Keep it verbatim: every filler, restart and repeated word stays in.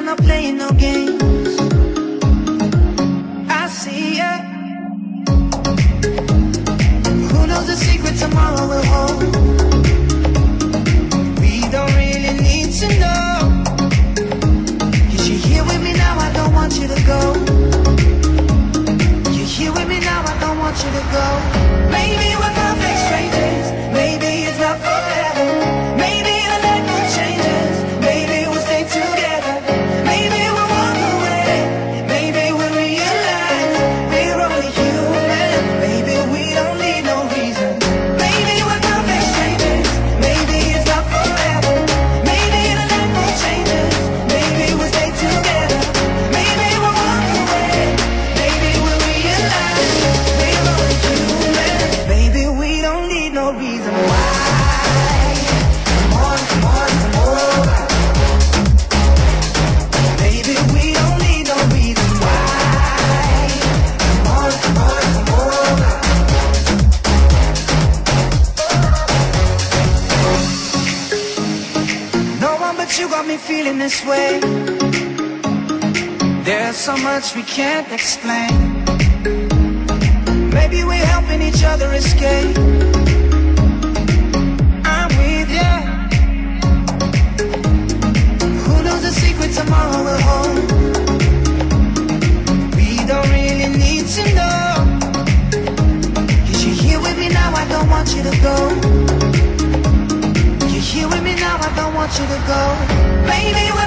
I'm not playing no games. I see ya. Who knows the secret tomorrow will hold? We don't really need to know. Cause you're here with me now, I don't want you to go. You're here with me now, I don't want you to go. Maybe we're perfect strangers. Maybe it's not forever. Maybe the night will change us. Maybe we'll stay together. Maybe we'll walk away. Maybe we'll realize we're only human. Maybe we don't need no reason. Maybe we're perfect strangers. Maybe it's not forever. Maybe the night will change us. Maybe we'll stay together. Maybe we'll walk away. Maybe we'll realize we're only human. Maybe we don't need no reason why. Come on, come on, come over. Maybe we don't need no reason why. Come on, come on, come over. No one but you got me feeling this way. There's so much we can't explain. Maybe we're helping each other escape. I'm with ya. Who knows the secret tomorrow will hold? We don't really need to know. Cause you're here with me now, I don't want you to go. You're here with me now, I don't want you to go. Maybe we're